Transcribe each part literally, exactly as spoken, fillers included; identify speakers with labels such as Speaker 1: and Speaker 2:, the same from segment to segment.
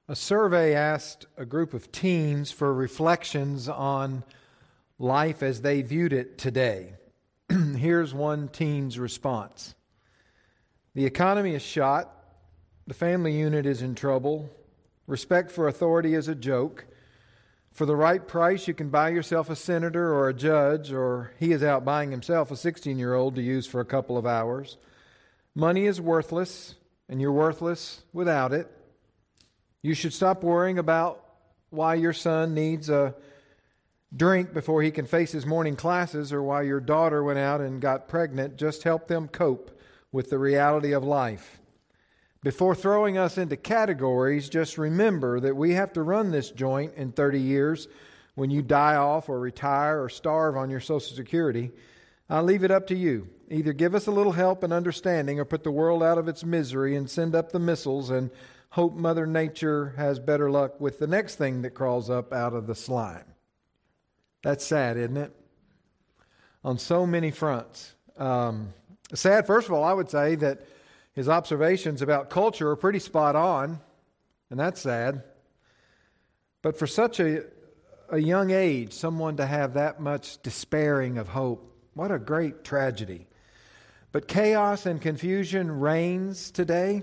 Speaker 1: A survey asked a group of teens for reflections on life as they viewed it today. Here's one teen's response. The economy is shot. The family unit is in trouble. Respect for authority is a joke. For the right price, you can buy yourself a senator or a judge, or he is out buying himself a sixteen-year-old to use for a couple of hours. Money is worthless, and you're worthless without it. You should stop worrying about why your son needs a drink before he can face his morning classes, or why your daughter went out and got pregnant. Just help them cope with the reality of life. Before throwing us into categories, just remember that we have to run this joint in thirty years when you die off or retire or starve on your Social Security. I'll leave it up to you. Either give us a little help and understanding or put the world out of its misery and send up the missiles and hope Mother Nature has better luck with the next thing that crawls up out of the slime. That's sad, isn't it? On so many fronts. Um, sad, first of all, I would say that his observations about culture are pretty spot on, and that's sad. But for such a, a young age, someone to have that much despairing of hope, what a great tragedy. But chaos and confusion reigns today.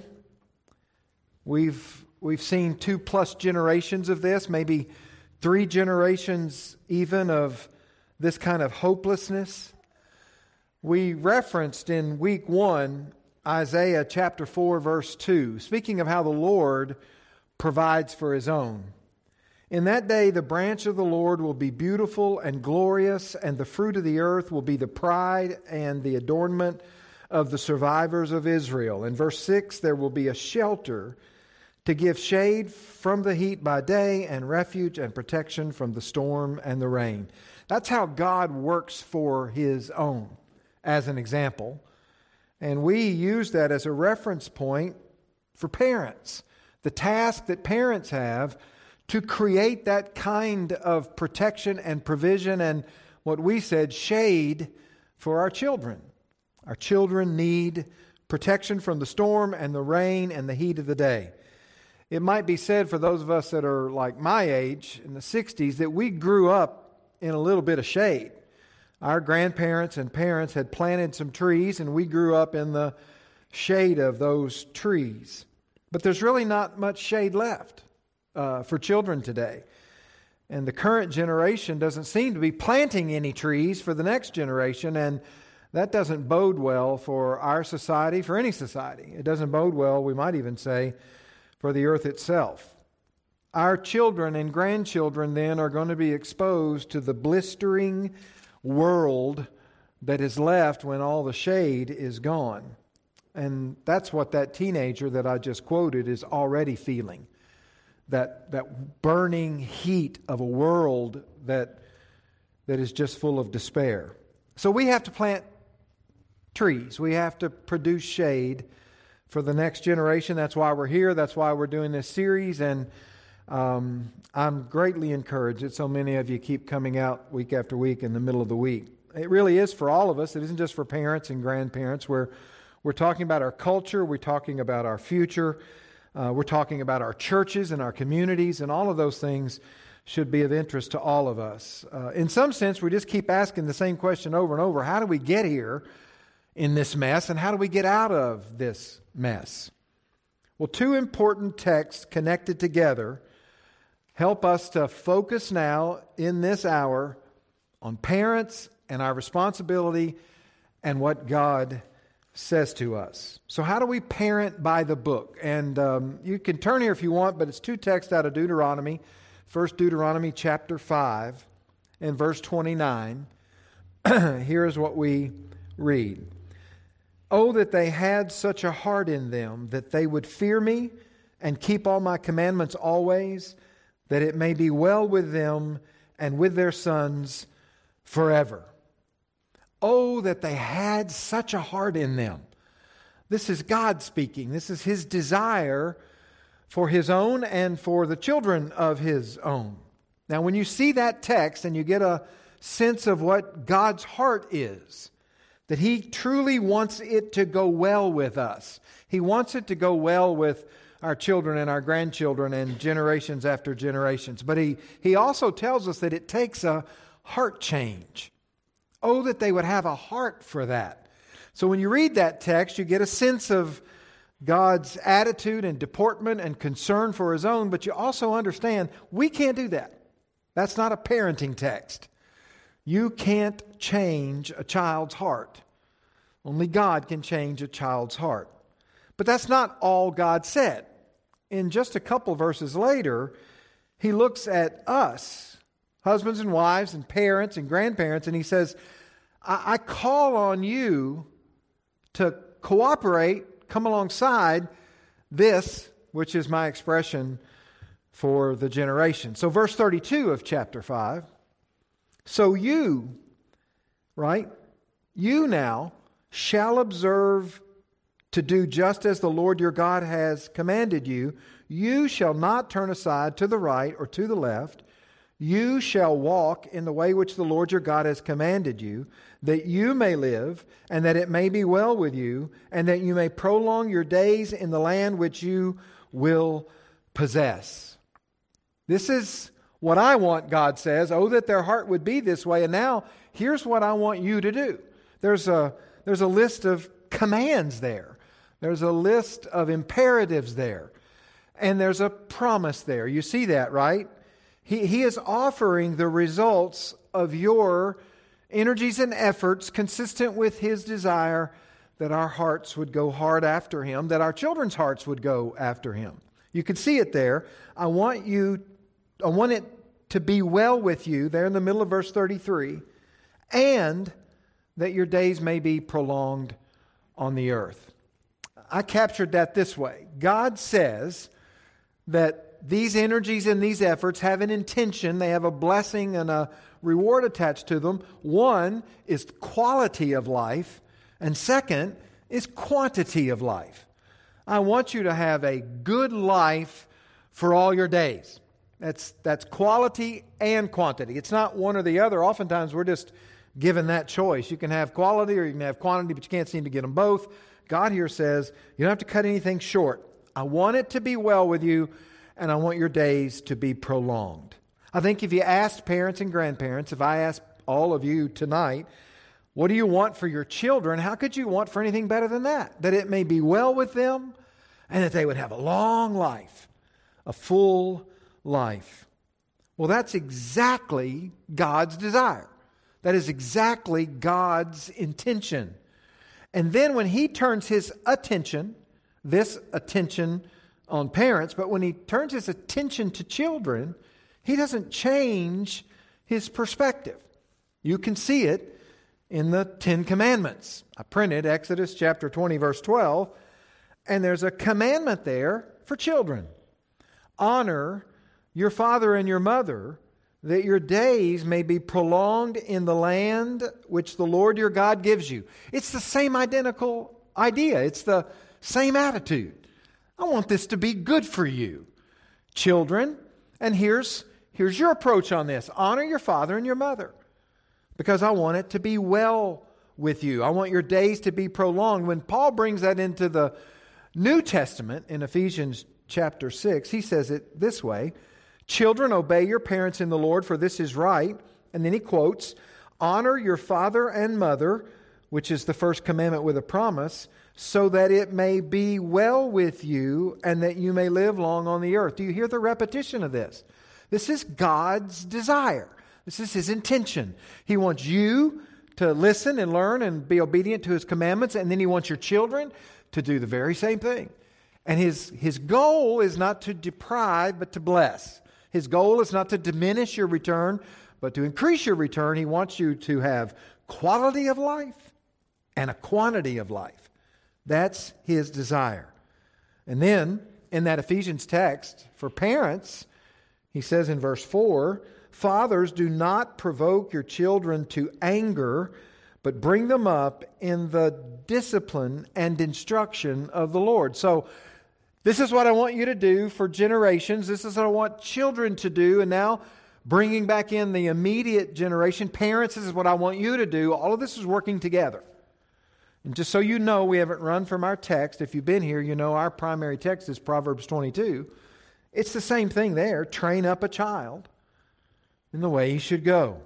Speaker 1: We've we've seen two plus generations of this, maybe three generations even of this kind of hopelessness. We referenced in week one Isaiah chapter four, verse two, speaking of how the Lord provides for His own. In that day, the branch of the Lord will be beautiful and glorious, and the fruit of the earth will be the pride and the adornment of the survivors of Israel. In verse six, there will be a shelter to give shade from the heat by day and refuge and protection from the storm and the rain. That's how God works for His own, as an example. And we use that as a reference point for parents. The task that parents have to create that kind of protection and provision and what we said, shade for our children. Our children need protection from the storm and the rain and the heat of the day. It might be said for those of us that are like my age, in the sixties, that we grew up in a little bit of shade. Our grandparents and parents had planted some trees, and we grew up in the shade of those trees. But there's really not much shade left uh, for children today. And the current generation doesn't seem to be planting any trees for the next generation, and that doesn't bode well for our society, for any society. It doesn't bode well, we might even say, for the earth itself. Our children and grandchildren then are going to be exposed to the blistering world that is left when all the shade is gone. And that's what that teenager that I just quoted is already feeling. That that burning heat of a world that that is just full of despair. So we have to plant trees. We have to produce shade for the next generation. That's why we're here. That's why we're doing this series. And um, I'm greatly encouraged that so many of you keep coming out week after week in the middle of the week. It really is for all of us. It isn't just for parents and grandparents. We're, we're talking about our culture. We're talking about our future. Uh, we're talking about our churches and our communities. And all of those things should be of interest to all of us. Uh, in some sense, we just keep asking the same question over and over. How do we get here in this mess, and how do we get out of this mess? Well, two important texts connected together help us to focus now in this hour on parents and our responsibility and what God says to us. So how do we parent by the book? And um, you can turn here if you want, but it's two texts out of Deuteronomy. First, Deuteronomy chapter five and verse twenty-nine. Here's what we read. Oh, that they had such a heart in them, that they would fear me and keep all my commandments always, that it may be well with them and with their sons forever. Oh, that they had such a heart in them. This is God speaking. This is His desire for His own and for the children of His own. Now, when you see that text and you get a sense of what God's heart is, that He truly wants it to go well with us. He wants it to go well with our children and our grandchildren and generations after generations. But he, he also tells us that it takes a heart change. Oh, that they would have a heart for that. So when you read that text, you get a sense of God's attitude and deportment and concern for His own, but you also understand we can't do that. That's not a parenting text. You can't change a child's heart. Only God can change a child's heart. But that's not all God said. In just a couple verses later, He looks at us, husbands and wives and parents and grandparents, and He says, I, I call on you to cooperate, come alongside this, which is my expression for the generation. So verse thirty-two of chapter five, so you, right, you now shall observe to do just as the Lord your God has commanded you. You shall not turn aside to the right or to the left. You shall walk in the way which the Lord your God has commanded you, that you may live, and that it may be well with you, and that you may prolong your days in the land which you will possess. This is what I want, God says. Oh, that their heart would be this way. And now, here's what I want you to do. There's a, there's a list of commands there. There's a list of imperatives there. And there's a promise there. You see that, right? He, he is offering the results of your energies and efforts consistent with His desire that our hearts would go hard after Him, that our children's hearts would go after Him. You can see it there. I want you, I want it to be well with you, there in the middle of verse thirty-three, and that your days may be prolonged on the earth. I captured that this way. God says that these energies and these efforts have an intention. They have a blessing and a reward attached to them. One is quality of life, and second is quantity of life. I want you to have a good life for all your days. That's, that's quality and quantity. It's not one or the other. Oftentimes we're just given that choice. You can have quality or you can have quantity, but you can't seem to get them both. God here says, you don't have to cut anything short. I want it to be well with you, and I want your days to be prolonged. I think if you asked parents and grandparents, if I asked all of you tonight, what do you want for your children? How could you want for anything better than that? That it may be well with them, and that they would have a long life, a full life. Well, that's exactly God's desire. That is exactly God's intention. And then when He turns His attention, this attention on parents, but when He turns His attention to children, He doesn't change His perspective. You can see it in the Ten Commandments. I printed Exodus chapter twenty, verse twelve, and there's a commandment there for children. Honor your father and your mother, that your days may be prolonged in the land which the Lord your God gives you. It's the same identical idea. It's the same attitude. I want this to be good for you, children. And here's, here's your approach on this. Honor your father and your mother, because I want it to be well with you. I want your days to be prolonged. When Paul brings that into the New Testament in Ephesians chapter six, he says it this way: children, obey your parents in the Lord, for this is right. And then he quotes, honor your father and mother, which is the first commandment with a promise, so that it may be well with you and that you may live long on the earth. Do you hear the repetition of this? This is God's desire. This is His intention. He wants you to listen and learn and be obedient to His commandments, and then He wants your children to do the very same thing. And His, his goal is not to deprive, but to bless. His goal is not to diminish your return, but to increase your return. He wants you to have quality of life and a quantity of life. That's His desire. And then, in that Ephesians text, for parents, he says in verse four, fathers, do not provoke your children to anger, but bring them up in the discipline and instruction of the Lord. So, this is what I want you to do for generations. This is what I want children to do. And now, bringing back in the immediate generation, parents, this is what I want you to do. All of this is working together. And just so you know, we haven't run from our text. If you've been here, you know our primary text is Proverbs twenty-two. It's the same thing there. Train up a child in the way he should go.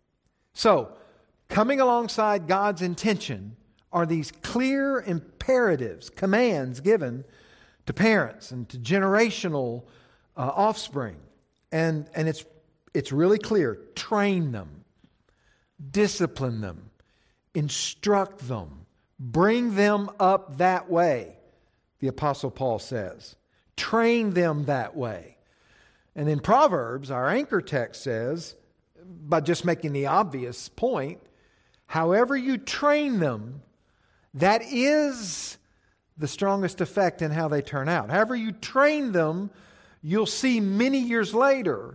Speaker 1: So, coming alongside God's intention are these clear imperatives, commands given to parents and to generational uh, offspring. And, and it's, it's really clear. Train them. Discipline them. Instruct them. Bring them up that way, the Apostle Paul says. Train them that way. And in Proverbs, our anchor text says, by just making the obvious point, however you train them, that is the strongest effect in how they turn out. However you train them, you'll see many years later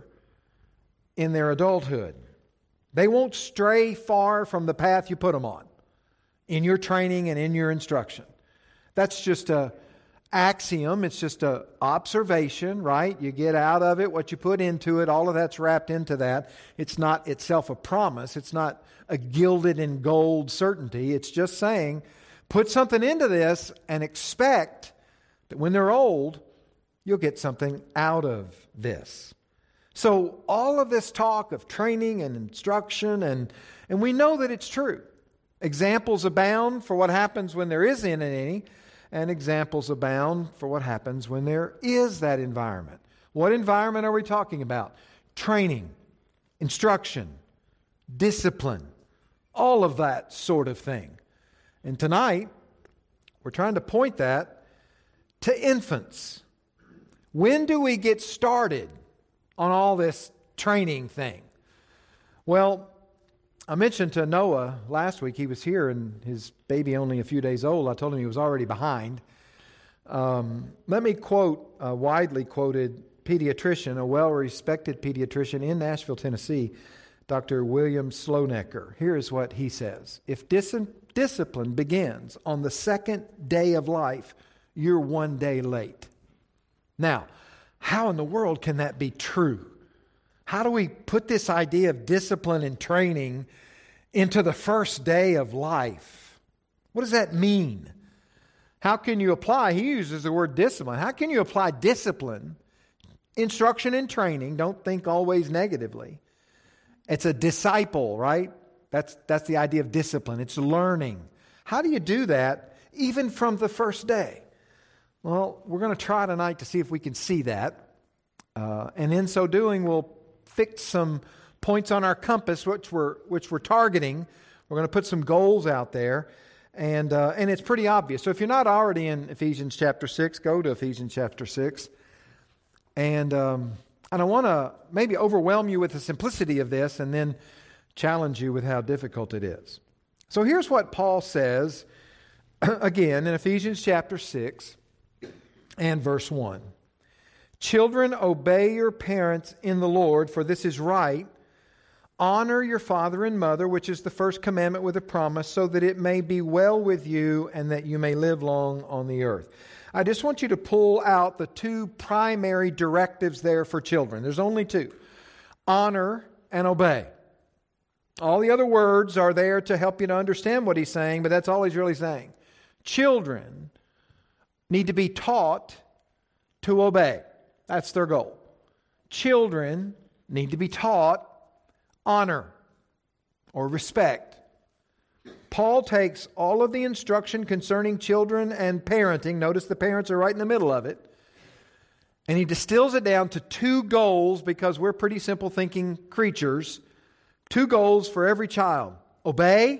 Speaker 1: in their adulthood. They won't stray far from the path you put them on in your training and in your instruction. That's just a axiom. It's just an observation, right? You get out of it what you put into it. All of that's wrapped into that. It's not itself a promise. It's not a gilded in gold certainty. It's just saying, put something into this and expect that when they're old, you'll get something out of this. So all of this talk of training and instruction, and, and we know that it's true. Examples abound for what happens when there isn't any, and examples abound for what happens when there is that environment. What environment are we talking about? Training, instruction, discipline, all of that sort of thing. And tonight, we're trying to point that to infants. When do we get started on all this training thing? Well, I mentioned to Noah last week, he was here and his baby only a few days old. I told him he was already behind. Um, let me quote a widely quoted pediatrician, a well-respected pediatrician in Nashville, Tennessee, Doctor William Slonecker. Here is what he says. If dis- discipline begins on the second day of life, you're one day late. Now, how in the world can that be true? How do we put this idea of discipline and training into the first day of life? What does that mean? How can you apply, he uses the word discipline. How can you apply discipline, instruction and training? Don't think always negatively. It's a disciple, right? That's, that's the idea of discipline. It's learning. How do you do that even from the first day? Well, we're going to try tonight to see if we can see that. Uh, and in so doing, we'll fix some points on our compass, which we're which we're targeting. We're going to put some goals out there, and uh, and it's pretty obvious. So if you're not already in Ephesians chapter six, go to Ephesians chapter six, and um, and I want to maybe overwhelm you with the simplicity of this, and then challenge you with how difficult it is. So here's what Paul says again in Ephesians chapter six and verse one. Children, obey your parents in the Lord, for this is right. Honor your father and mother, which is the first commandment with a promise, so that it may be well with you and that you may live long on the earth. I just want you to pull out the two primary directives there for children. There's only two. Honor and obey. All the other words are there to help you to understand what he's saying, but that's all he's really saying. Children need to be taught to obey. That's their goal. Children need to be taught honor or respect. Paul takes all of the instruction concerning children and parenting. Notice the parents are right in the middle of it. And he distills it down to two goals, because we're pretty simple thinking creatures. Two goals for every child. Obey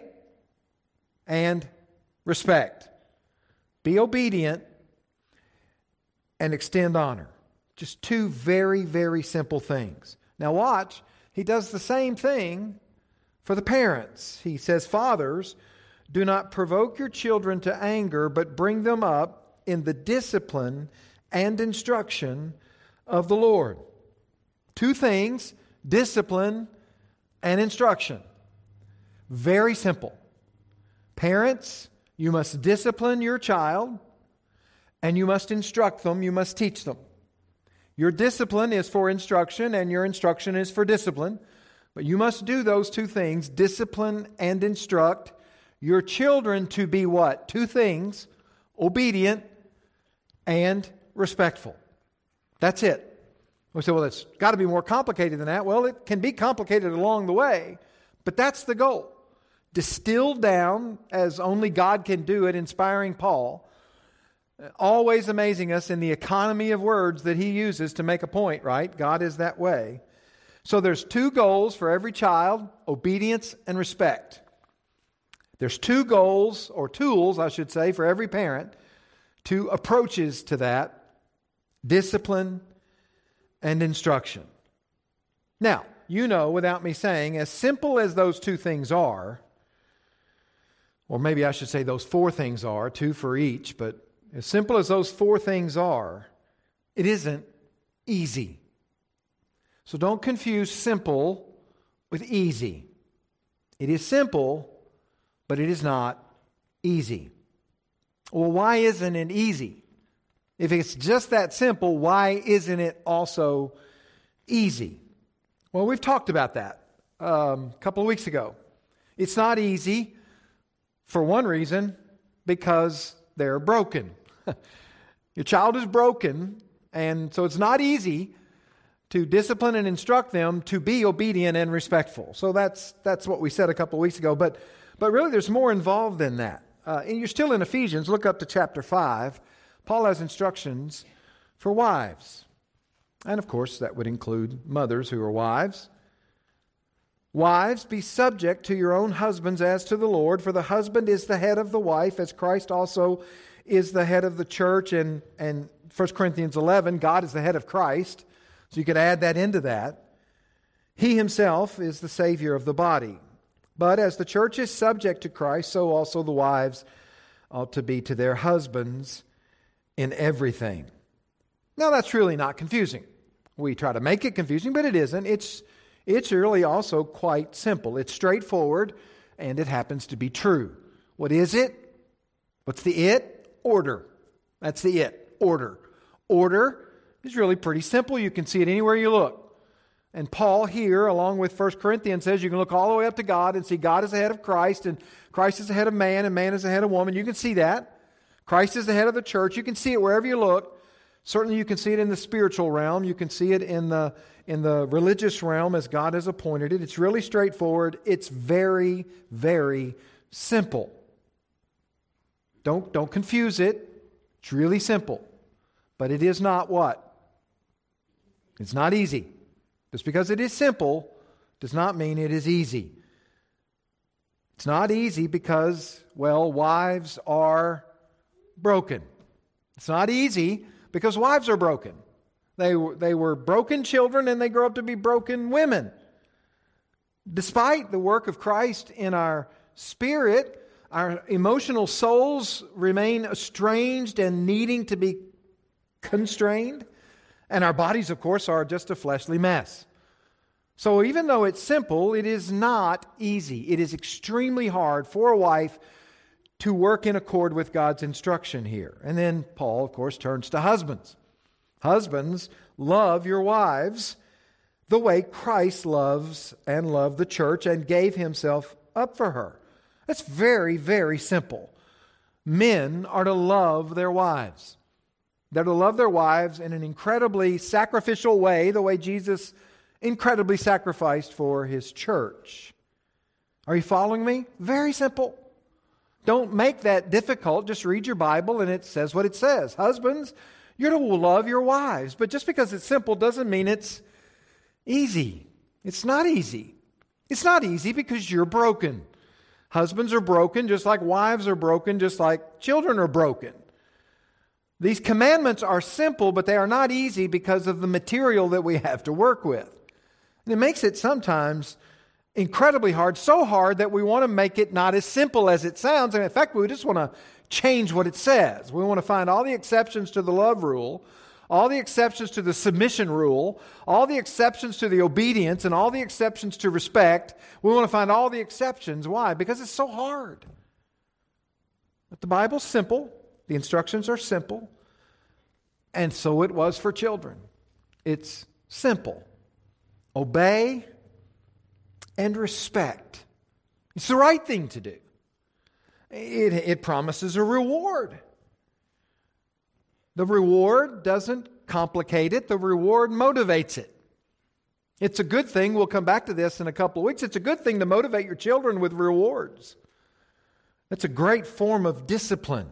Speaker 1: and respect. Be obedient and extend honor. Just two very, very simple things. Now watch, he does the same thing for the parents. He says, fathers, do not provoke your children to anger, but bring them up in the discipline and instruction of the Lord. Two things, discipline and instruction. Very simple. Parents, you must discipline your child, and you must instruct them, you must teach them. Your discipline is for instruction, and your instruction is for discipline. But you must do those two things, discipline and instruct your children to be what? Two things: obedient and respectful. That's it. We say, well, it's got to be more complicated than that. Well, it can be complicated along the way, but that's the goal. Distilled down as only God can do it, inspiring Paul, always amazing us in the economy of words that he uses to make a point, right? God is that way. So there's two goals for every child: obedience and respect. There's two goals, or tools, I should say, for every parent, two approaches to that: discipline and instruction. Now, you know, without me saying, as simple as those two things are, or maybe I should say those four things are, two for each, but as simple as those four things are, it isn't easy. So don't confuse simple with easy. It is simple, but it is not easy. Well, why isn't it easy? If it's just that simple, why isn't it also easy? Well, we've talked about that um, a couple of weeks ago. It's not easy for one reason: because they're broken. Your child is broken, and so it's not easy to discipline and instruct them to be obedient and respectful. So that's that's what we said a couple of weeks ago. But but really, there's more involved than that. Uh, and you're still in Ephesians. Look up to chapter five. Paul has instructions for wives. And of course, that would include mothers who are wives. Wives, be subject to your own husbands as to the Lord, for the husband is the head of the wife, as Christ also is the head of the church. And, and First Corinthians eleven, God is the head of Christ. So you could add that into that. He himself is the Savior of the body. But as the church is subject to Christ, so also the wives ought to be to their husbands in everything. Now, that's really not confusing. We try to make it confusing, but it isn't. It's, it's really also quite simple. It's straightforward, and it happens to be true. What is it? What's the it? Order. That's the it. Order. Order is really pretty simple. You can see it anywhere you look. And Paul here, along with First Corinthians, says you can look all the way up to God and see God is the head of Christ, and Christ is the head of man, and man is the head of woman. You can see that. Christ is the head of the church. You can see it wherever you look. Certainly you can see it in the spiritual realm. You can see it in the, in the religious realm as God has appointed it. It's really straightforward. It's very, very simple. Don't, don't confuse it. It's really simple. But it is not what? It's not easy. Just because it is simple does not mean it is easy. It's not easy because, well, wives are broken. It's not easy because wives are broken. They, they were broken children, and they grow up to be broken women. Despite the work of Christ in our spirit, our emotional souls remain estranged and needing to be constrained. And our bodies, of course, are just a fleshly mess. So even though it's simple, it is not easy. It is extremely hard for a wife to work in accord with God's instruction here. And then Paul, of course, turns to husbands. Husbands, love your wives the way Christ loves and loved the church and gave himself up for her. That's very, very simple. Men are to love their wives. They're to love their wives in an incredibly sacrificial way, the way Jesus incredibly sacrificed for his church. Are you following me? Very simple. Don't make that difficult. Just read your Bible and it says what it says. Husbands, you're to love your wives. But just because it's simple doesn't mean it's easy. It's not easy. It's not easy because you're broken. Husbands are broken just like wives are broken, just like children are broken. These commandments are simple, but they are not easy because of the material that we have to work with. And it makes it sometimes incredibly hard, so hard that we want to make it not as simple as it sounds. And in fact, we just want to change what it says. We want to find all the exceptions to the love rule, all the exceptions to the submission rule, all the exceptions to the obedience, and all the exceptions to respect. We want to find all the exceptions. Why? Because it's so hard. But the Bible's simple. The instructions are simple. And so it was for children. It's simple. Obey and respect. It's the right thing to do. It, it promises a reward. The reward doesn't complicate it. The reward motivates it. It's a good thing. We'll come back to this in a couple of weeks. It's a good thing to motivate your children with rewards. It's a great form of discipline.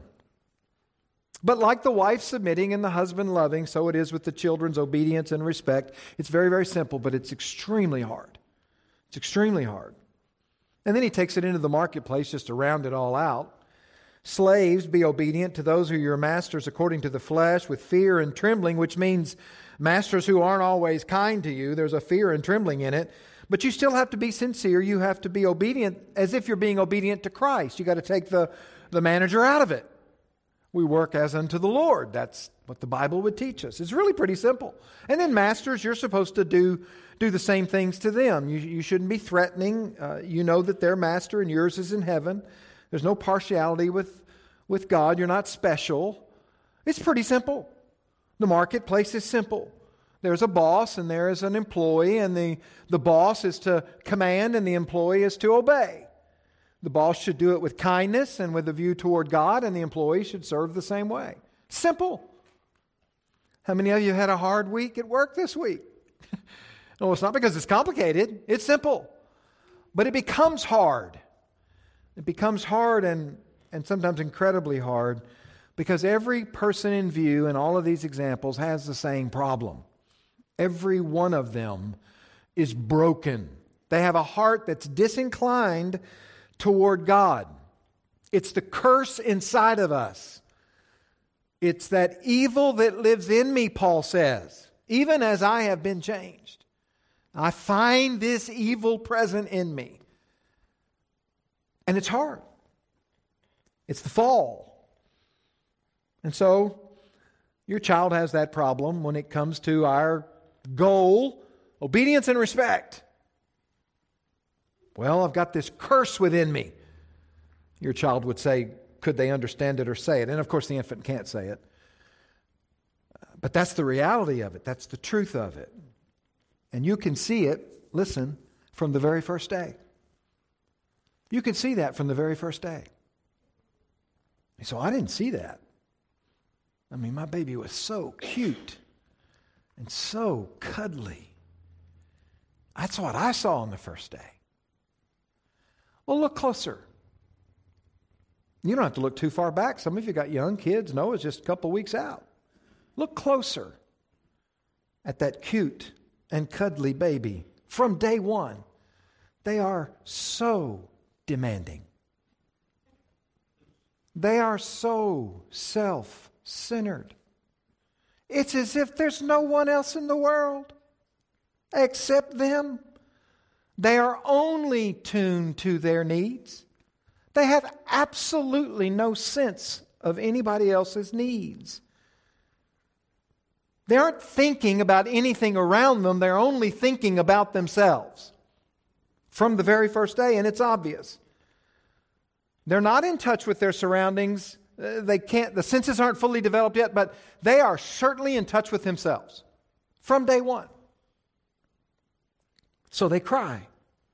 Speaker 1: But like the wife submitting and the husband loving, so it is with the children's obedience and respect. It's very, very simple, but it's extremely hard. It's extremely hard. And then he takes it into the marketplace just to round it all out. Slaves, be obedient to those who are your masters according to the flesh with fear and trembling, which means masters who aren't always kind to you. There's a fear and trembling in it. But you still have to be sincere. You have to be obedient as if you're being obedient to Christ. You got to take the, the manager out of it. We work as unto the Lord. That's what the Bible would teach us. It's really pretty simple. And then masters, you're supposed to do, do the same things to them. You, you shouldn't be threatening. Uh, you know that their master and yours is in heaven. There's no partiality with, with God. You're not special. It's pretty simple. The marketplace is simple. There's a boss and there is an employee, and the, the boss is to command and the employee is to obey. The boss should do it with kindness and with a view toward God, and the employee should serve the same way. Simple. How many of you had a hard week at work this week? No, it's not because it's complicated. It's simple. But it becomes hard. It becomes hard and, and sometimes incredibly hard because every person in view in all of these examples has the same problem. Every one of them is broken. They have a heart that's disinclined toward God. It's the curse inside of us. It's that evil that lives in me, Paul says, even as I have been changed. I find this evil present in me. And it's hard. It's the fall. And so, your child has that problem when it comes to our goal, obedience and respect. Well, I've got this curse within me. Your child would say, could they understand it or say it? And of course the infant can't say it. But that's the reality of it. That's the truth of it. And you can see it, listen, from the very first day. You can see that from the very first day. So I didn't see that. I mean, my baby was so cute and so cuddly. That's what I saw on the first day. Well, look closer. You don't have to look too far back. Some of you got young kids. Noah's just a couple weeks out. Look closer at that cute and cuddly baby from day one. They are so demanding. They are so self-centered. It's as if there's no one else in the world except them. They are only tuned to their needs. They have absolutely no sense of anybody else's needs. They aren't thinking about anything around them. They're only thinking about themselves from the very first day, and it's obvious. They're not in touch with their surroundings. They can't, the senses aren't fully developed yet, but they are certainly in touch with themselves from day one. So they cry.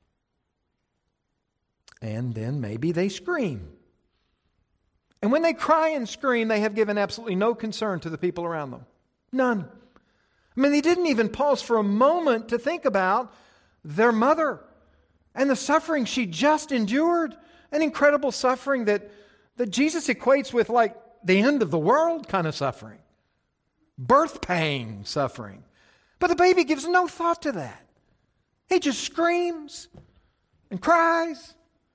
Speaker 1: And then maybe they scream. And when they cry and scream, they have given absolutely no concern to the people around them. None. I mean, they didn't even pause for a moment to think about their mother and the suffering she just endured. An incredible suffering that, that Jesus equates with like the end of the world kind of suffering. Birth pain suffering. But the baby gives no thought to that. He just screams and cries.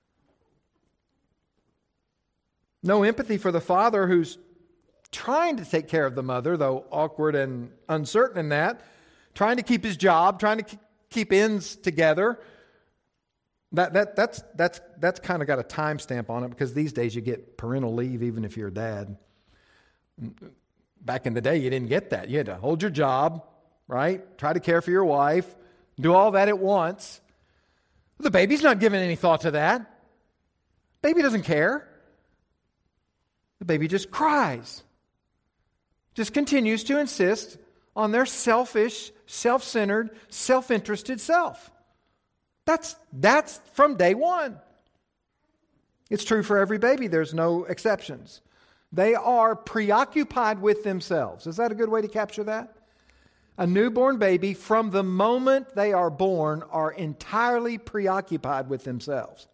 Speaker 1: No empathy for the father who's trying to take care of the mother, though awkward and uncertain in that. Trying to keep his job, trying to keep ends together. That that that's that's that's kind of got a time stamp on it because these days you get parental leave even if you're a dad. Back in the day you didn't get that. You had to hold your job, right? Try to care for your wife, do all that at once. The baby's not giving any thought to that. Baby doesn't care. The baby just cries. Just continues to insist on their selfish, self-centered, self-interested self. That's, that's from day one. It's true for every baby. There's no exceptions. They are preoccupied with themselves. Is that a good way to capture that? A newborn baby, from the moment they are born, are entirely preoccupied with themselves.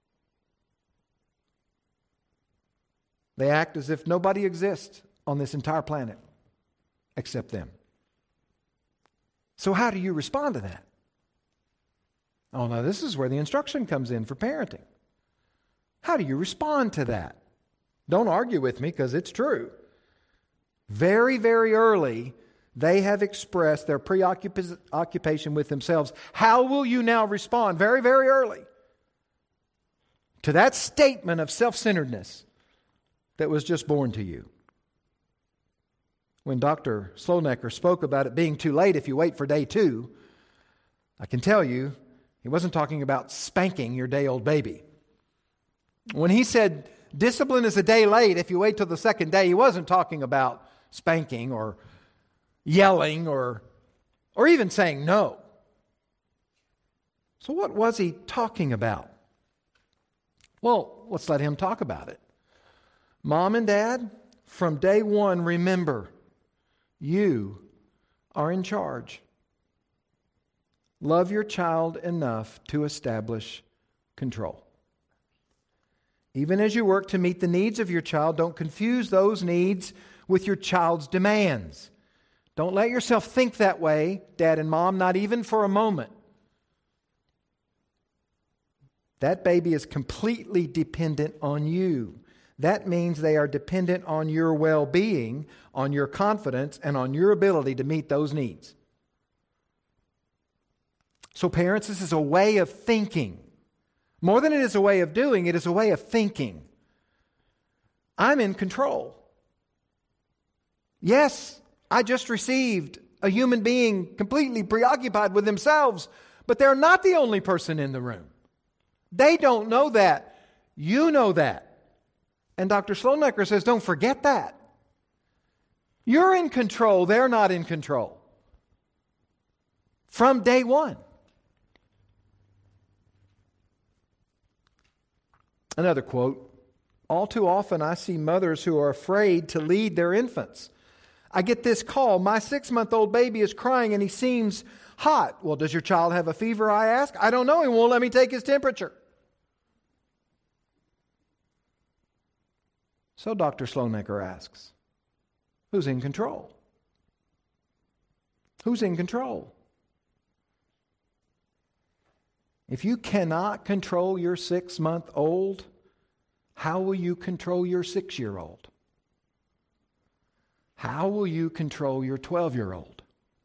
Speaker 1: They act as if nobody exists on this entire planet except them. So how do you respond to that? Oh, now this is where the instruction comes in for parenting. How do you respond to that? Don't argue with me, because it's true. Very, very early, they have expressed their preoccupation with themselves. How will you now respond? Very, very early to that statement of self-centeredness that was just born to you. When Doctor Slonecker spoke about it being too late if you wait for day two, I can tell you, he wasn't talking about spanking your day-old baby. When he said discipline is a day late if you wait till the second day, he wasn't talking about spanking or yelling or, or even saying no. So what was he talking about? Well, let's let him talk about it. Mom and Dad, from day one, remember, you are in charge. Love your child enough to establish control. Even as you work to meet the needs of your child, don't confuse those needs with your child's demands. Don't let yourself think that way, Dad and Mom, not even for a moment. That baby is completely dependent on you. That means they are dependent on your well-being, on your confidence, and on your ability to meet those needs. So parents, this is a way of thinking. More than it is a way of doing, it is a way of thinking. I'm in control. Yes, I just received a human being completely preoccupied with themselves, but they're not the only person in the room. They don't know that. You know that. And Doctor Slonecker says, don't forget that. You're in control. They're not in control. From day one. Another quote. All too often I see mothers who are afraid to lead their infants. I get this call. My six-month-old baby is crying and he seems hot. Well, does your child have a fever, I ask? I don't know. He won't let me take his temperature. So Doctor Slonecker asks, who's in control? Who's in control? If you cannot control your six-month-old, how will you control your six-year-old? How will you control your twelve-year-old?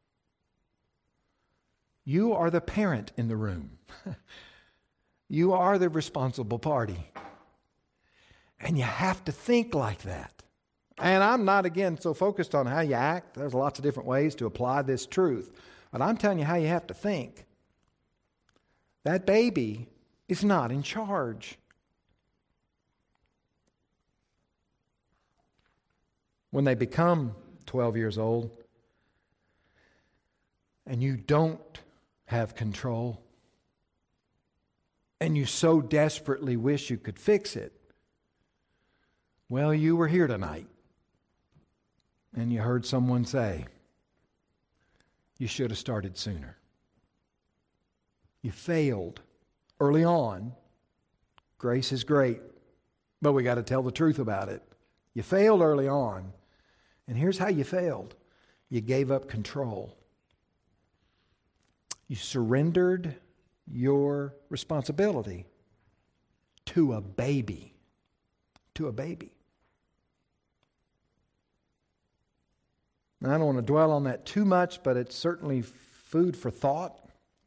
Speaker 1: You are the parent in the room. You are the responsible party. And you have to think like that. And I'm not, again, so focused on how you act. There's lots of different ways to apply this truth. But I'm telling you how you have to think. That baby is not in charge. When they become twelve years old and you don't have control and you so desperately wish you could fix it, well, you were here tonight and you heard someone say, you should have started sooner. You failed early on. Grace is great, but we got to tell the truth about it. You failed early on, and here's how you failed. You gave up control. You surrendered your responsibility to a baby. To a baby. And I don't want to dwell on that too much, but it's certainly food for thought.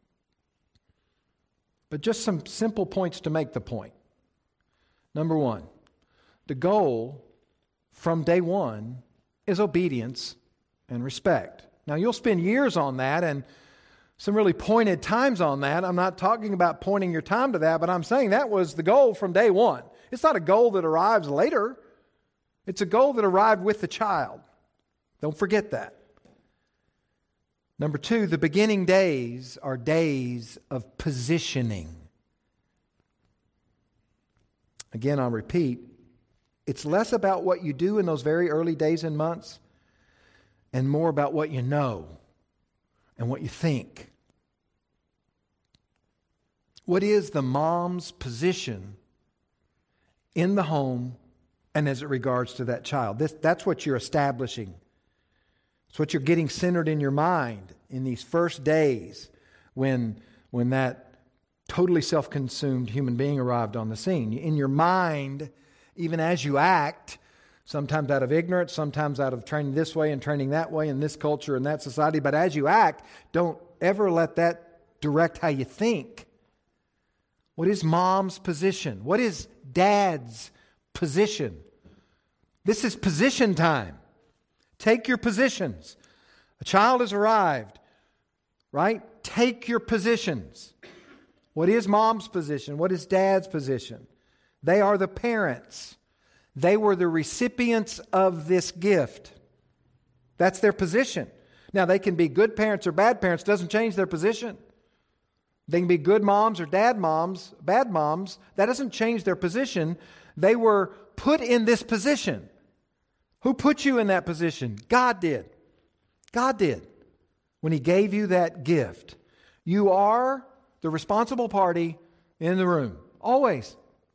Speaker 1: But just some simple points to make the point. Number one, the goal from day one is obedience and respect. Now, you'll spend years on that and some really pointed times on that. I'm not talking about pointing your time to that, but I'm saying that was the goal from day one. It's not a goal that arrives later. It's a goal that arrived with the child. Don't forget that. Number two, the beginning days are days of positioning. again, I'll repeat, it's less about what you do in those very early days and months and more about what you know and what you think. What is the mom's position in the home and as it regards to that child? This, that's what you're establishing. It's what you're getting centered in your mind in these first days when, when that totally self-consumed human being arrived on the scene. In your mind, even as you act, sometimes out of ignorance, sometimes out of training this way and training that way in this culture and that society, but as you act, don't ever let that direct how you think. What is mom's position? What is dad's position? This is position time. Take your positions. A child has arrived, right? Take your positions. What is mom's position? What is dad's position? They are the parents. They were the recipients of this gift. That's their position. Now, they can be good parents or bad parents. Doesn't change their position. They can be good moms or dad moms, bad moms. That doesn't change their position. They were put in this position. Who put you in that position? God did. God did. When He gave you that gift. You are the responsible party in the room. Always.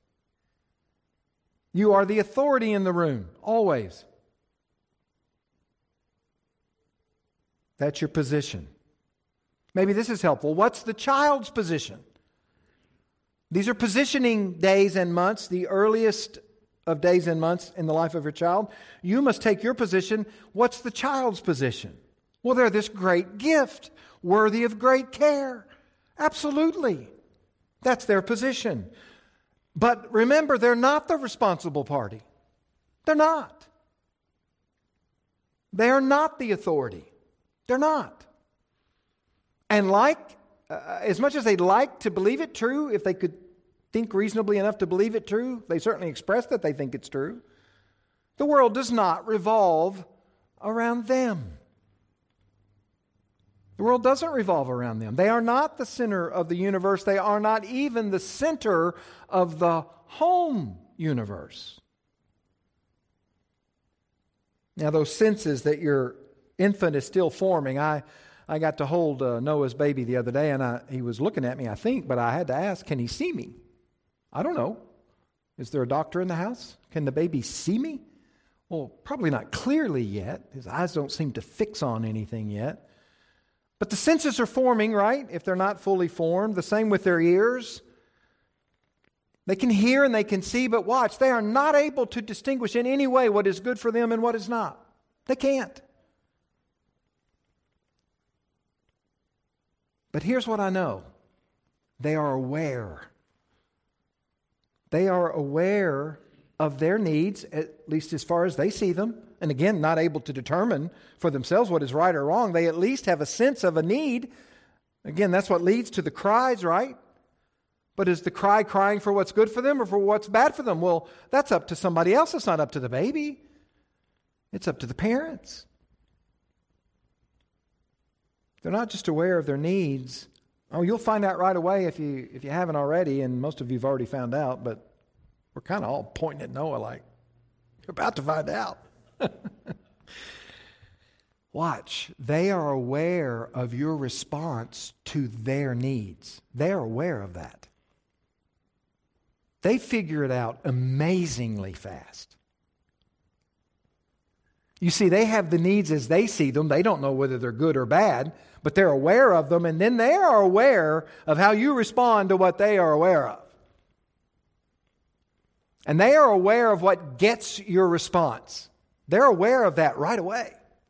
Speaker 1: You are the authority in the room. Always. That's your position. Maybe this is helpful. What's the child's position? These are positioning days and months, the earliest of days and months in the life of your child. You must take your position. What's the child's position? Well, they're this great gift, worthy of great care. Absolutely. That's their position. But remember, they're not the responsible party. They're not. They are not the authority. They're not. And like, uh, as much as they'd like to believe it true, if they could think reasonably enough to believe it true, they certainly express that they think it's true. The world does not revolve around them. The world doesn't revolve around them. They are not the center of the universe. They are not even the center of the home universe. Now, those senses that your infant is still forming, I... I got to hold uh, Noah's baby the other day, and I, he was looking at me, I think, but I had to ask, can he see me? I don't know. Is there a doctor in the house? Can the baby see me? Well, probably not clearly yet. His eyes don't seem to fix on anything yet. But the senses are forming, right? If they're not fully formed. The same with their ears. They can hear and they can see, but watch, they are not able to distinguish in any way what is good for them and what is not. They can't. But here's what I know. They are aware. They are aware of their needs, at least as far as they see them. And again, not able to determine for themselves what is right or wrong. They at least have a sense of a need. Again, that's what leads to the cries, right? But is the cry crying for what's good for them or for what's bad for them? Well, that's up to somebody else. It's not up to the baby. It's up to the parents. They're not just aware of their needs. Oh, you'll find out right away if you if you haven't already, and most of you have already found out, but we're kind of all pointing at Noah like, you're about to find out. Watch. They are aware of your response to their needs. They're aware of that. They figure it out amazingly fast. You see, they have the needs as they see them. They don't know whether they're good or bad, but they're aware of them, and then they are aware of how you respond to what they are aware of. And they are aware of what gets your response. They're aware of that right away.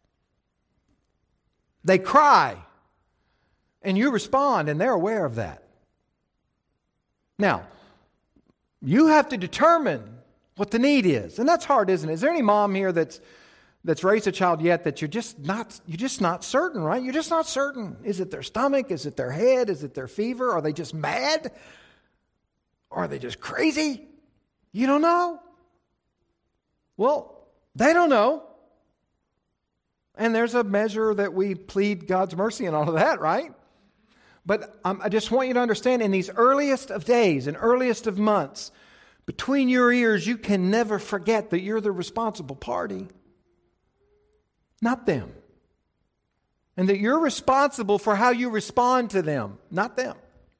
Speaker 1: They cry, and you respond, and they're aware of that. Now, you have to determine what the need is, and that's hard, isn't it? Is there any mom here that's that's raised a child yet that you're just not you're just not certain, right? You're just not certain. Is it their stomach? Is it their head? Is it their fever? Are they just mad? Or are they just crazy? You don't know. Well, they don't know. And there's a measure that we plead God's mercy and all of that, right? But um, I just want you to understand, in these earliest of days and earliest of months, Between your ears, you can never forget that you're the responsible party, not them. And that you're responsible for how you respond to them, not them.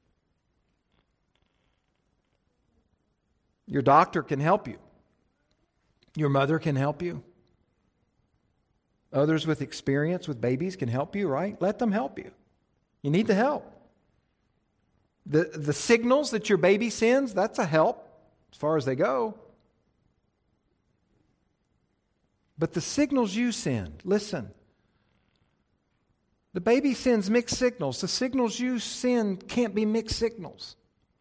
Speaker 1: Your doctor can help you. Your mother can help you. Others with experience with babies can help you, right? Let them help you. You need the help. The, the signals that your baby sends, that's a help as far as they go. But the signals you send, listen. The baby sends mixed signals. The signals you send can't be mixed signals.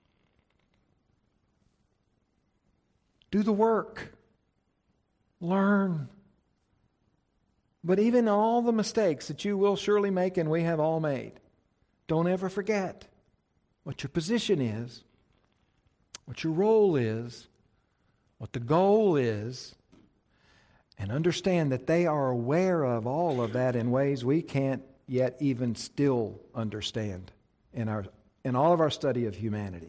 Speaker 1: Do the work. Learn. But even all the mistakes that you will surely make and we have all made, don't ever forget what your position is, what your role is, what the goal is, and understand that they are aware of all of that in ways we can't yet even still understand in our in all of our study of humanity.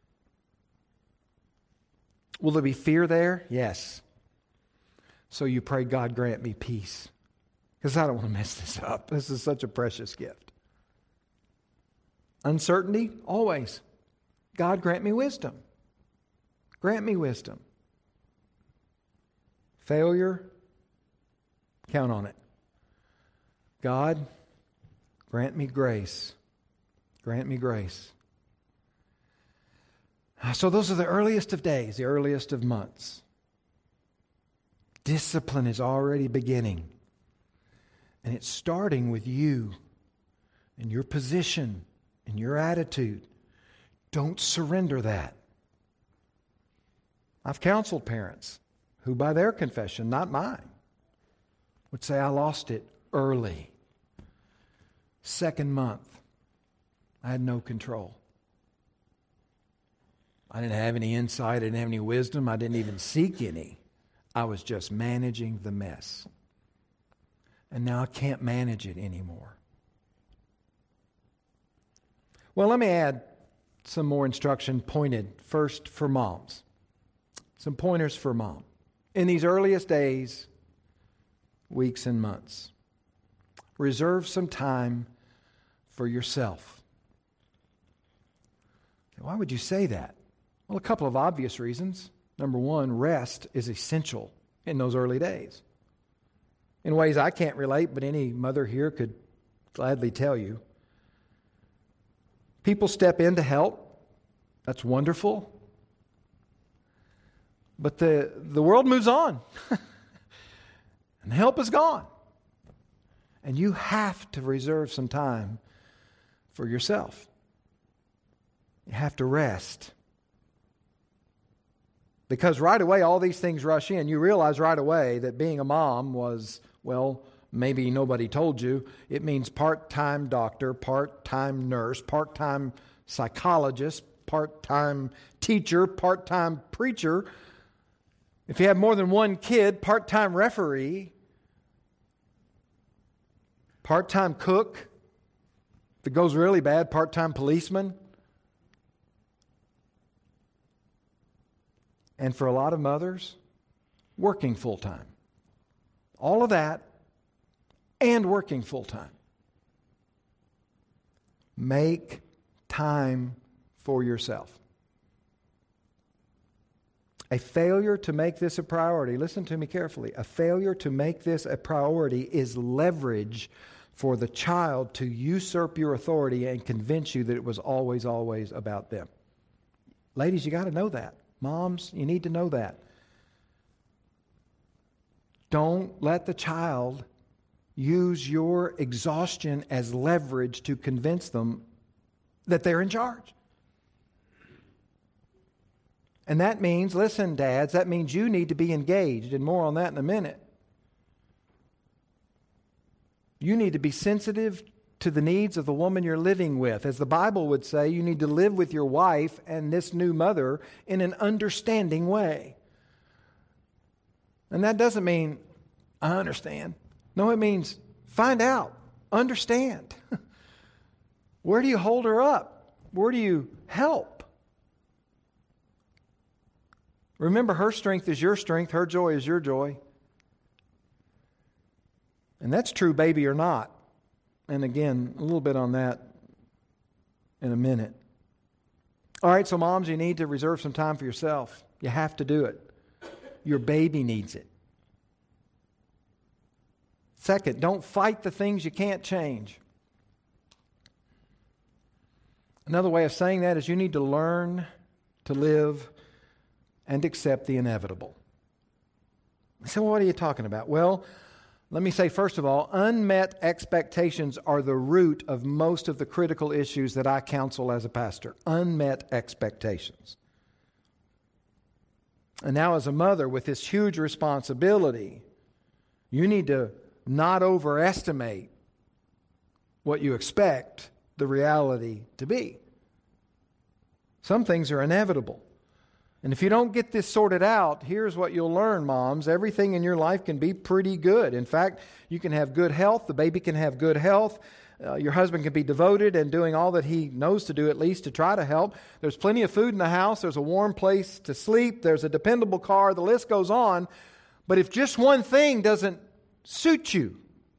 Speaker 1: Will there be fear there? Yes. So you pray, God grant me peace. Because I don't want to mess this up. This is such a precious gift. Uncertainty? Always. God grant me wisdom. Grant me wisdom. Failure? Count on it. God, grant me grace. Grant me grace. So those are the earliest of days, the earliest of months. Discipline is already beginning. And it's starting with you and your position and your attitude. Don't surrender that. I've counseled parents who, by their confession, not mine, would say, I lost it early. Second month, I had no control. I didn't have any insight, I didn't have any wisdom, I didn't even seek any. I was just managing the mess. And now I can't manage it anymore. Well, let me add some more instruction pointed first for moms. Some pointers for mom. In these earliest days, weeks and months, reserve some time for yourself. Why would you say that? Well, a couple of obvious reasons. Number one, rest is essential in those early days. In ways I can't relate, but any mother here could gladly tell you. People step in to help. That's wonderful. But the, the world moves on. And help is gone. And you have to reserve some time for yourself. You have to rest. Because right away, all these things rush in. You realize right away that being a mom was, well, maybe nobody told you. It means part-time doctor, part-time nurse, part-time psychologist, part-time teacher, part-time preacher. If you have more than one kid, part-time referee, part-time cook. If it goes really bad, part-time policeman. And for a lot of mothers, working full-time. All of that and working full-time. Make time for yourself. A failure to make this a priority, listen to me carefully, a failure to make this a priority is leverage for the child to usurp your authority and convince you that it was always, always about them. Ladies, you got to know that. Moms, you need to know that. Don't let the child use your exhaustion as leverage to convince them that they're in charge. And that means, listen, dads, that means you need to be engaged, and more on that in a minute. You need to be sensitive to the needs of the woman you're living with. As the Bible would say, you need to live with your wife and this new mother in an understanding way. And that doesn't mean, I understand. No, it means find out, understand. Where do you hold her up? Where do you help? Remember, her strength is your strength. Her joy is your joy. And that's true, baby or not. And again, a little bit on that in a minute. All right, so moms, you need to reserve some time for yourself. You have to do it. Your baby needs it. Second, don't fight the things you can't change. Another way of saying that is you need to learn to live and accept the inevitable. So what are you talking about? Well, let me say first of all, unmet expectations are the root of most of the critical issues that I counsel as a pastor. Unmet expectations. And now as a mother with this huge responsibility, you need to not overestimate what you expect the reality to be. Some things are inevitable. And if you don't get this sorted out, here's what you'll learn, moms. Everything in your life can be pretty good. In fact, you can have good health. The baby can have good health. Uh, your husband can be devoted and doing all that he knows to do, at least to try to help. There's plenty of food in the house. There's a warm place to sleep. There's a dependable car. The list goes on. But if just one thing doesn't suit you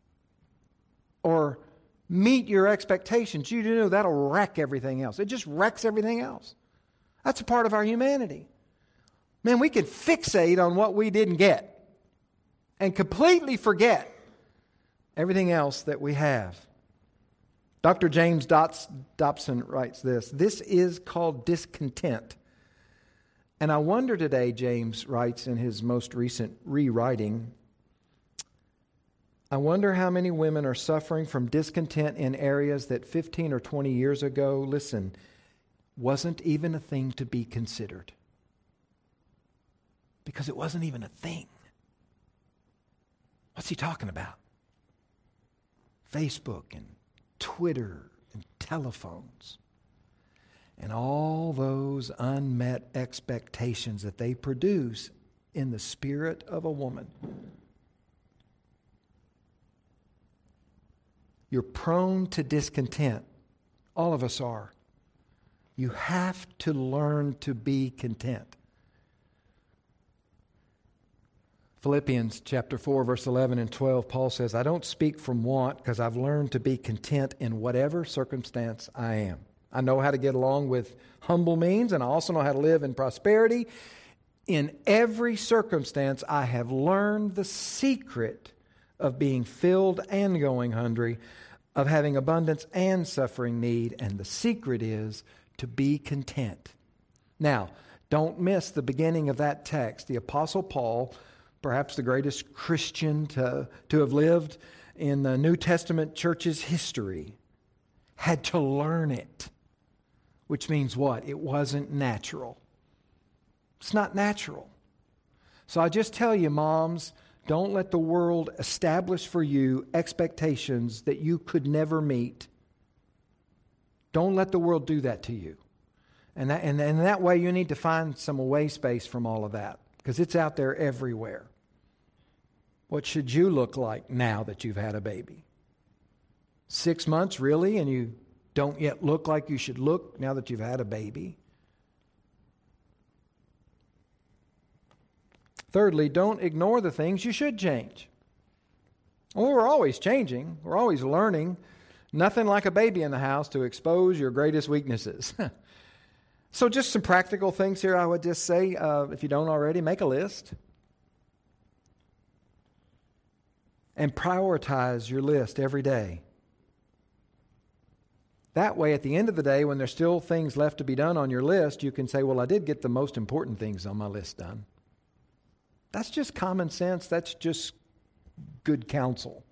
Speaker 1: or meet your expectations, you know that'll wreck everything else. It just wrecks everything else. That's a part of our humanity. Man, we can fixate on what we didn't get and completely forget everything else that we have. Doctor James Dobson writes this, "This is called discontent." And I wonder today, James writes in his most recent rewriting, I wonder how many women are suffering from discontent in areas that fifteen or twenty years ago, listen, wasn't even a thing to be considered. Because it wasn't even a thing. What's he talking about? Facebook and Twitter and telephones. And all those unmet expectations that they produce in the spirit of a woman. You're prone to discontent. All of us are. You have to learn to be content. Philippians chapter four, verse eleven and twelve, Paul says, I don't speak from want because I've learned to be content in whatever circumstance I am. I know how to get along with humble means, and I also know how to live in prosperity. In every circumstance, I have learned the secret of being filled and going hungry, of having abundance and suffering need, and the secret is to be content. Now, don't miss the beginning of that text. The Apostle Paul, perhaps the greatest Christian to, to have lived in the New Testament church's history, had to learn it. Which means what? It wasn't natural. It's not natural. So I just tell you, moms, don't let the world establish for you expectations that you could never meet. Don't let the world do that to you. And that, and, and that way you need to find some away space from all of that, because it's out there everywhere. What should you look like now that you've had a baby? Six months, really? And you don't yet look like you should look now that you've had a baby? Thirdly, don't ignore the things you should change. Well, we're always changing. We're always learning. Nothing like a baby in the house to expose your greatest weaknesses. So just some practical things here I would just say, uh, if you don't already, make a list. And prioritize your list every day. That way, at the end of the day, when there's still things left to be done on your list, you can say, well, I did get the most important things on my list done. That's just common sense. That's just good counsel.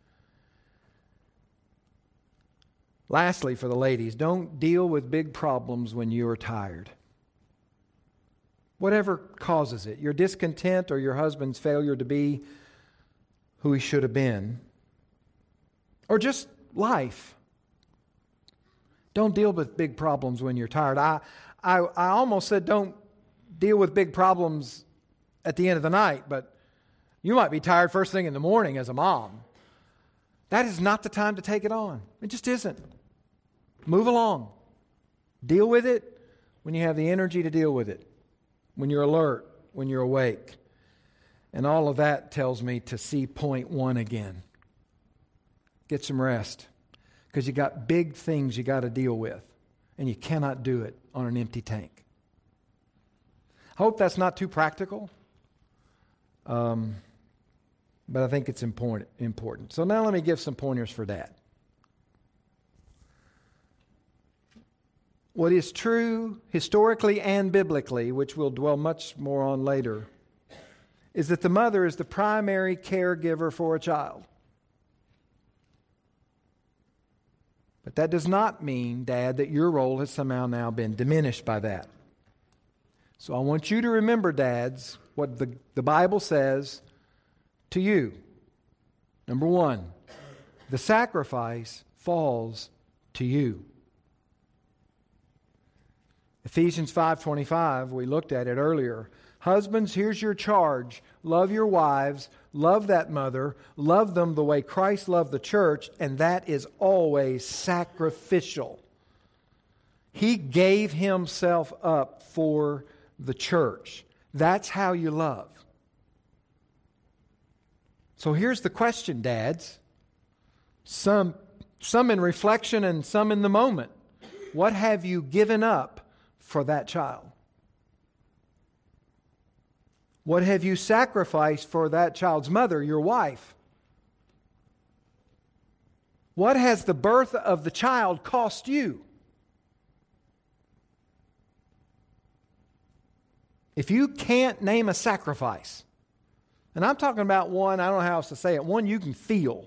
Speaker 1: Lastly, for the ladies, don't deal with big problems when you are tired. Whatever causes it, your discontent or your husband's failure to be who he should have been, or just life. Don't deal with big problems when you're tired. I, I, I almost said don't deal with big problems at the end of the night, but you might be tired first thing in the morning as a mom. That is not the time to take it on. It just isn't. Move along. Deal with it when you have the energy to deal with it, when you're alert, when you're awake. And all of that tells me to see point one again. Get some rest. Because you got big things you got to deal with. And you cannot do it on an empty tank. I hope that's not too practical. Um, but I think it's important. important. So now let me give some pointers for Dad. What is true historically and biblically, which we'll dwell much more on later, is that the mother is the primary caregiver for a child. But that does not mean, Dad, that your role has somehow now been diminished by that. So I want you to remember, dads, what the, the Bible says to you. Number one, the sacrifice falls to you. Ephesians five twenty-five, we looked at it earlier. Husbands, here's your charge. Love your wives. Love that mother. Love them the way Christ loved the church, and that is always sacrificial. He gave himself up for the church. That's how you love. So here's the question, dads. Some, some in reflection and some in the moment. What have you given up for that child? What have you sacrificed for that child's mother, your wife? What has the birth of the child cost you? If you can't name a sacrifice, and I'm talking about one, I don't know how else to say it, one you can feel.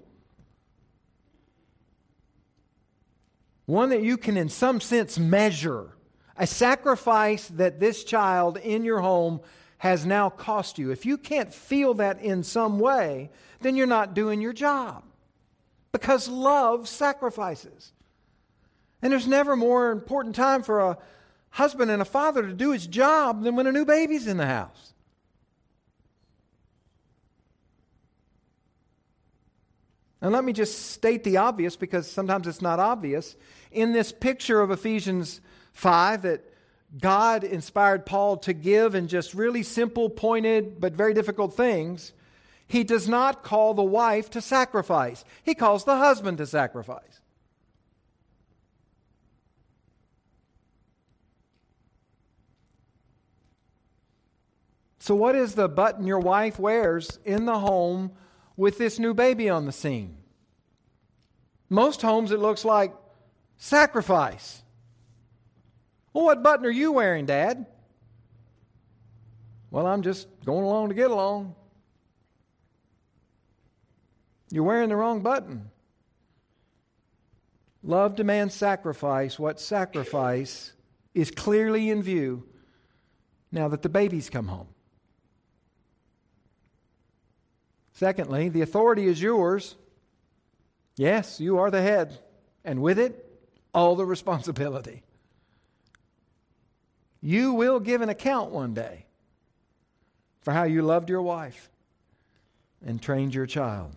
Speaker 1: One that you can in some sense measure. A sacrifice that this child in your home has now cost you. If you can't feel that in some way, then you're not doing your job. Because love sacrifices. And there's never more important time for a husband and a father to do his job than when a new baby's in the house. And let me just state the obvious, because sometimes it's not obvious. In this picture of Ephesians five that God inspired Paul to give in just really simple, pointed, but very difficult things, he does not call the wife to sacrifice. He calls the husband to sacrifice. So what is the button your wife wears in the home with this new baby on the scene? Most homes it looks like sacrifice. Well, what button are you wearing, Dad? Well, I'm just going along to get along. You're wearing the wrong button. Love demands sacrifice. What sacrifice is clearly in view now that the baby's come home. Secondly, the authority is yours. Yes, you are the head. And with it, all the responsibility. You will give an account one day for how you loved your wife and trained your child.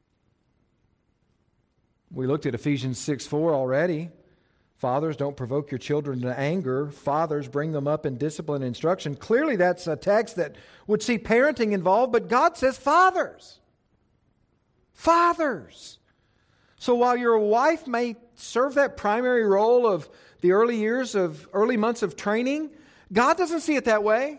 Speaker 1: We looked at Ephesians six four already. Fathers, don't provoke your children to anger. Fathers, bring them up in discipline and instruction. Clearly that's a text that would see parenting involved, but God says fathers. Fathers. So while your wife may serve that primary role of the early years of, early months of training, God doesn't see it that way.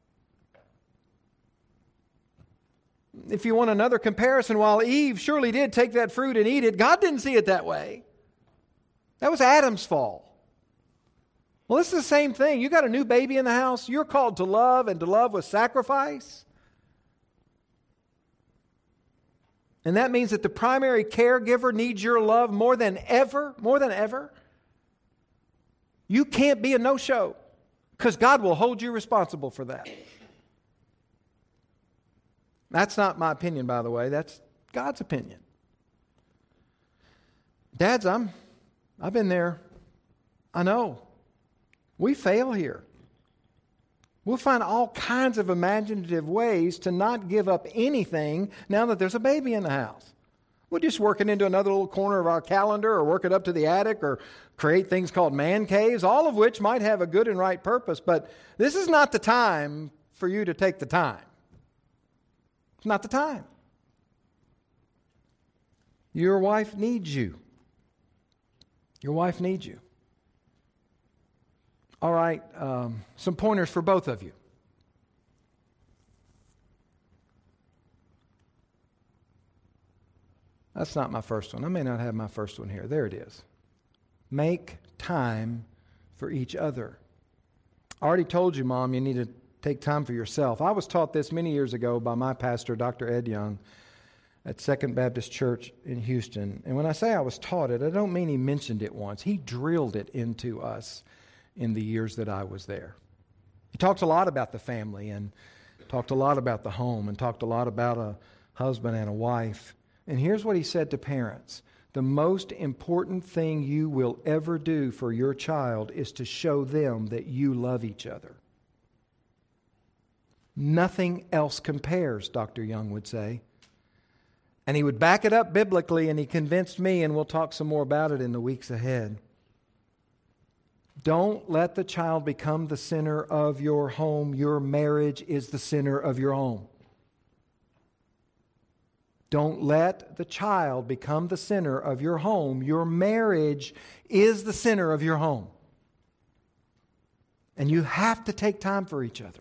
Speaker 1: If you want another comparison, while Eve surely did take that fruit and eat it, God didn't see it that way. That was Adam's fall. Well, this is the same thing. You got a new baby in the house. You're called to love, and to love with sacrifice. And that means that the primary caregiver needs your love more than ever, more than ever. You can't be a no-show, because God will hold you responsible for that. That's not my opinion, by the way. That's God's opinion. Dads, I'm, I've been there. I know. We fail here. We'll find all kinds of imaginative ways to not give up anything now that there's a baby in the house. We'll just work it into another little corner of our calendar, or work it up to the attic, or create things called man caves, all of which might have a good and right purpose. But this is not the time for you to take the time. It's not the time. Your wife needs you. Your wife needs you. All right, um, some pointers for both of you. That's not my first one. I may not have my first one here. There it is. Make time for each other. I already told you, Mom, you need to take time for yourself. I was taught this many years ago by my pastor, Doctor Ed Young, at Second Baptist Church in Houston. And when I say I was taught it, I don't mean he mentioned it once. He drilled it into us in the years that I was there. He talked a lot about the family and talked a lot about the home and talked a lot about a husband and a wife. And here's what he said to parents. The most important thing you will ever do for your child is to show them that you love each other. Nothing else compares, Doctor Young would say. And he would back it up biblically, and he convinced me, and we'll talk some more about it in the weeks ahead. Don't let the child become the center of your home. Your marriage is the center of your home. Don't let the child become the center of your home. Your marriage is the center of your home. And you have to take time for each other.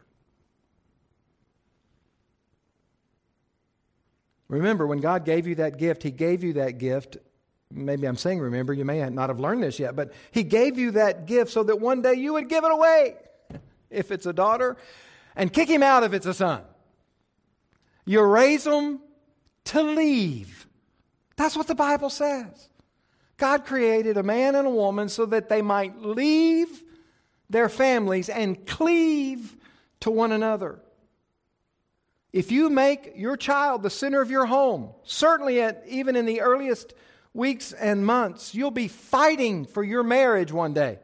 Speaker 1: Remember, when God gave you that gift, He gave you that gift. Maybe I'm saying remember, you may not have learned this yet, but He gave you that gift so that one day you would give it away if it's a daughter and kick him out if it's a son. You raise them to leave. That's what the Bible says. God created a man and a woman so that they might leave their families and cleave to one another. If you make your child the center of your home, certainly at, even in the earliest weeks and months, you'll be fighting for your marriage one day.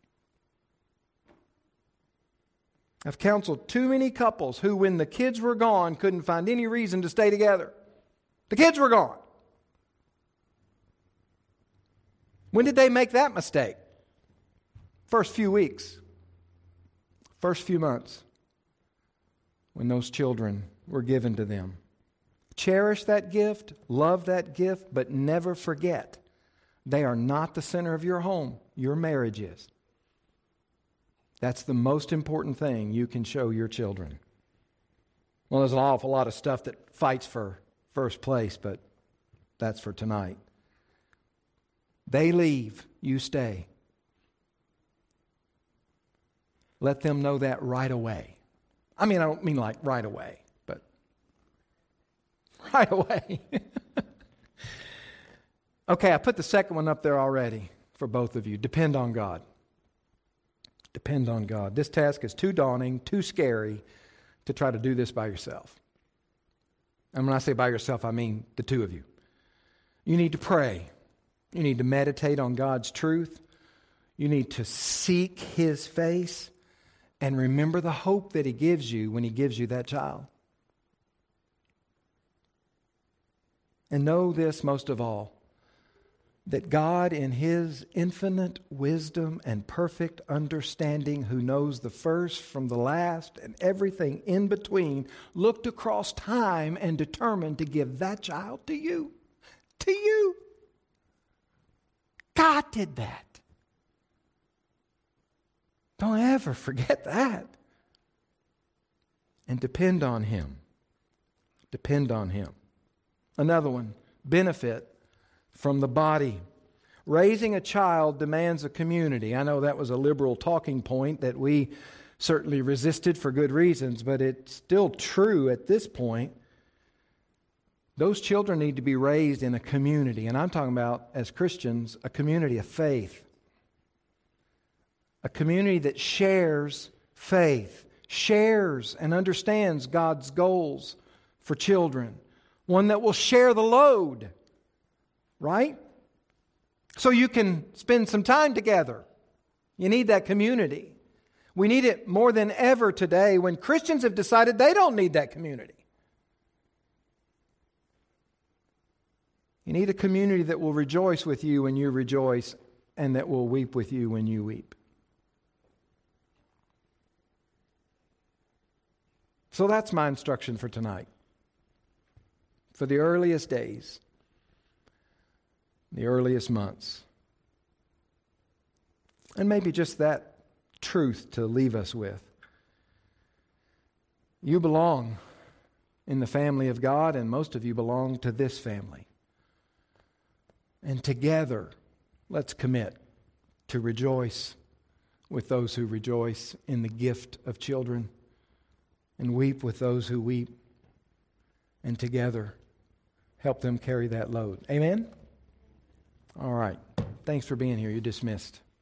Speaker 1: I've counseled too many couples who, when the kids were gone, couldn't find any reason to stay together. The kids were gone. When did they make that mistake? First few weeks. First few months. When those children were given to them. Cherish that gift, love that gift, but never forget they are not the center of your home. Your marriage is. That's the most important thing you can show your children. Well, there's an awful lot of stuff that fights for first place, but that's for tonight. They leave, you stay. Let them know that right away. I mean, I don't mean like right away, but right away. Okay, I put the second one up there already for both of you. Depend on God. Depend on God. This task is too daunting, too scary to try to do this by yourself. And when I say by yourself, I mean the two of you. You need to pray. You need to meditate on God's truth. You need to seek His face and remember the hope that He gives you when He gives you that child. And know this most of all, that God in His infinite wisdom and perfect understanding, who knows the first from the last and everything in between, looked across time and determined to give that child to you. To you. God did that. Don't ever forget that. And depend on Him. Depend on Him. Another one, benefit from the body. Raising a child demands a community. I know that was a liberal talking point that we certainly resisted for good reasons, but it's still true at this point. Those children need to be raised in a community, and I'm talking about, as Christians, a community of faith. A community that shares faith, shares and understands God's goals for children. One that will share the load. Right? So you can spend some time together. You need that community. We need it more than ever today when Christians have decided they don't need that community. You need a community that will rejoice with you when you rejoice and that will weep with you when you weep. So that's my instruction for tonight. For the earliest days, the earliest months, and maybe just that truth to leave us with. You belong in the family of God, and most of you belong to this family. And together, let's commit to rejoice with those who rejoice in the gift of children, and weep with those who weep, and together help them carry that load. Amen? All right. Thanks for being here. You're dismissed.